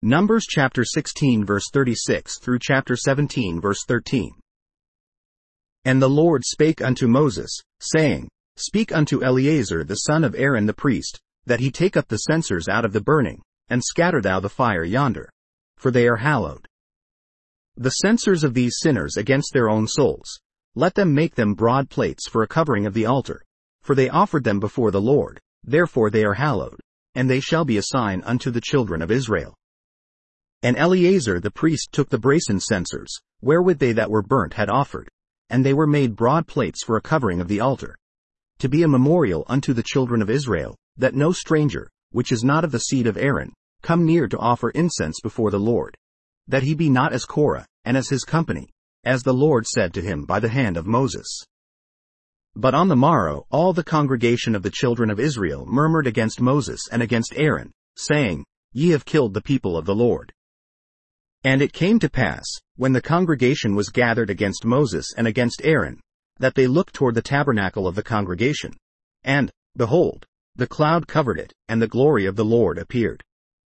Numbers chapter 16 verse 36 through chapter 17 verse 13. And the Lord spake unto Moses, saying, Speak unto Eleazar the son of Aaron the priest, that he take up the censers out of the burning, and scatter thou the fire yonder, for they are hallowed. The censers of these sinners against their own souls, let them make them broad plates for a covering of the altar, for they offered them before the Lord, therefore they are hallowed, and they shall be a sign unto the children of Israel. And Eleazar the priest took the brasen censers, wherewith they that were burnt had offered, and they were made broad plates for a covering of the altar, to be a memorial unto the children of Israel, that no stranger, which is not of the seed of Aaron, come near to offer incense before the Lord, that he be not as Korah, and as his company, as the Lord said to him by the hand of Moses. But on the morrow all the congregation of the children of Israel murmured against Moses and against Aaron, saying, Ye have killed the people of the Lord. And it came to pass, when the congregation was gathered against Moses and against Aaron, that they looked toward the tabernacle of the congregation. And, behold, the cloud covered it, and the glory of the Lord appeared.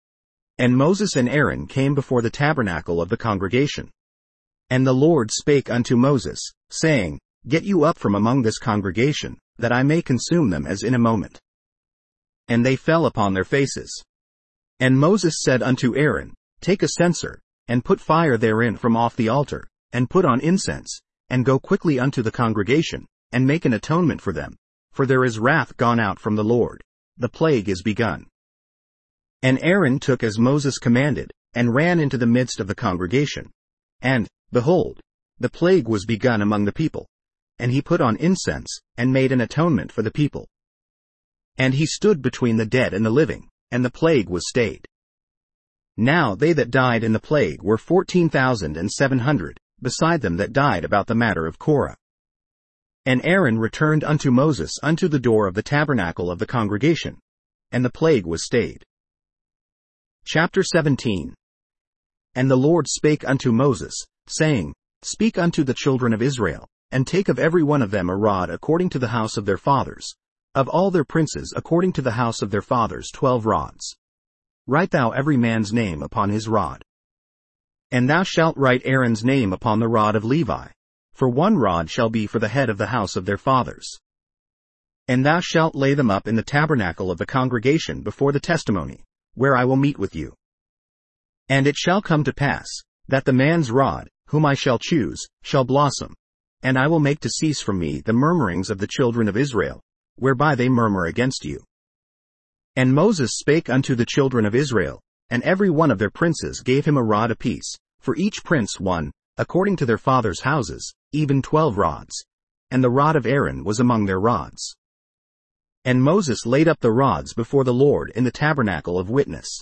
And Moses and Aaron came before the tabernacle of the congregation. And the Lord spake unto Moses, saying, Get you up from among this congregation, that I may consume them as in a moment. And they fell upon their faces. And Moses said unto Aaron, Take a censer, and put fire therein from off the altar, and put on incense, and go quickly unto the congregation, and make an atonement for them, for there is wrath gone out from the Lord, the plague is begun. And Aaron took as Moses commanded, and ran into the midst of the congregation. And, behold, the plague was begun among the people. And he put on incense, and made an atonement for the people. And he stood between the dead and the living, and the plague was stayed. Now they that died in the plague were 14,700, beside them that died about the matter of Korah. And Aaron returned unto Moses unto the door of the tabernacle of the congregation, and the plague was stayed. Chapter 17. And the Lord spake unto Moses, saying, Speak unto the children of Israel, and take of every one of them a rod according to the house of their fathers, of all their princes according to the house of their fathers 12 rods. Write thou every man's name upon his rod. And thou shalt write Aaron's name upon the rod of Levi, for 1 rod shall be for the head of the house of their fathers. And thou shalt lay them up in the tabernacle of the congregation before the testimony, where I will meet with you. And it shall come to pass, that the man's rod, whom I shall choose, shall blossom, and I will make to cease from me the murmurings of the children of Israel, whereby they murmur against you. And Moses spake unto the children of Israel, and every one of their princes gave him a rod apiece, for each prince 1, according to their fathers' houses, even 12 rods. And the rod of Aaron was among their rods. And Moses laid up the rods before the Lord in the tabernacle of witness.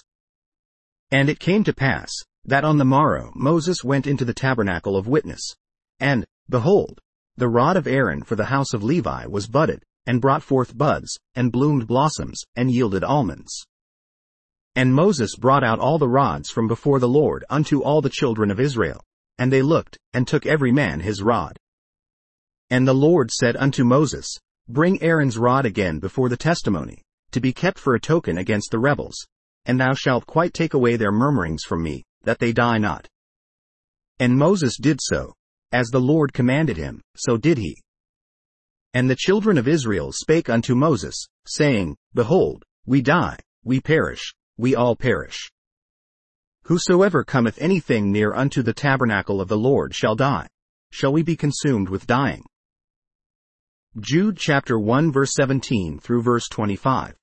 And it came to pass, that on the morrow Moses went into the tabernacle of witness. And, behold, the rod of Aaron for the house of Levi was budded, and brought forth buds, and bloomed blossoms, and yielded almonds. And Moses brought out all the rods from before the Lord unto all the children of Israel, and they looked, and took every man his rod. And the Lord said unto Moses, Bring Aaron's rod again before the testimony, to be kept for a token against the rebels, and thou shalt quite take away their murmurings from me, that they die not. And Moses did so, as the Lord commanded him, so did he. And the children of Israel spake unto Moses, saying, Behold, we die, we perish, we all perish. Whosoever cometh anything near unto the tabernacle of the Lord shall die. Shall we be consumed with dying? Jude chapter 1 verse 17 through verse 25.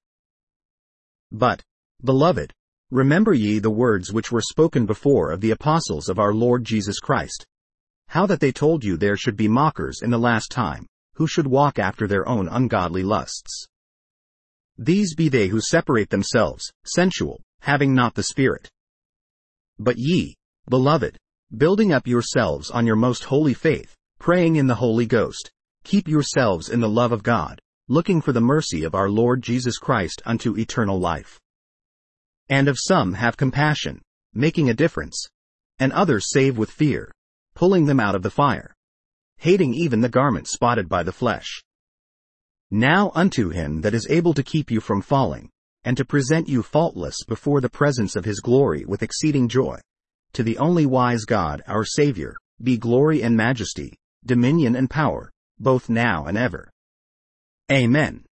But, beloved, remember ye the words which were spoken before of the apostles of our Lord Jesus Christ, how that they told you there should be mockers in the last time, who should walk after their own ungodly lusts. These be they who separate themselves, sensual, having not the Spirit. But ye, beloved, building up yourselves on your most holy faith, praying in the Holy Ghost, keep yourselves in the love of God, looking for the mercy of our Lord Jesus Christ unto eternal life. And of some have compassion, making a difference, and others save with fear, pulling them out of the fire, hating even the garment spotted by the flesh. Now unto him that is able to keep you from falling, and to present you faultless before the presence of his glory with exceeding joy. To the only wise God, our Savior, be glory and majesty, dominion and power, both now and ever. Amen.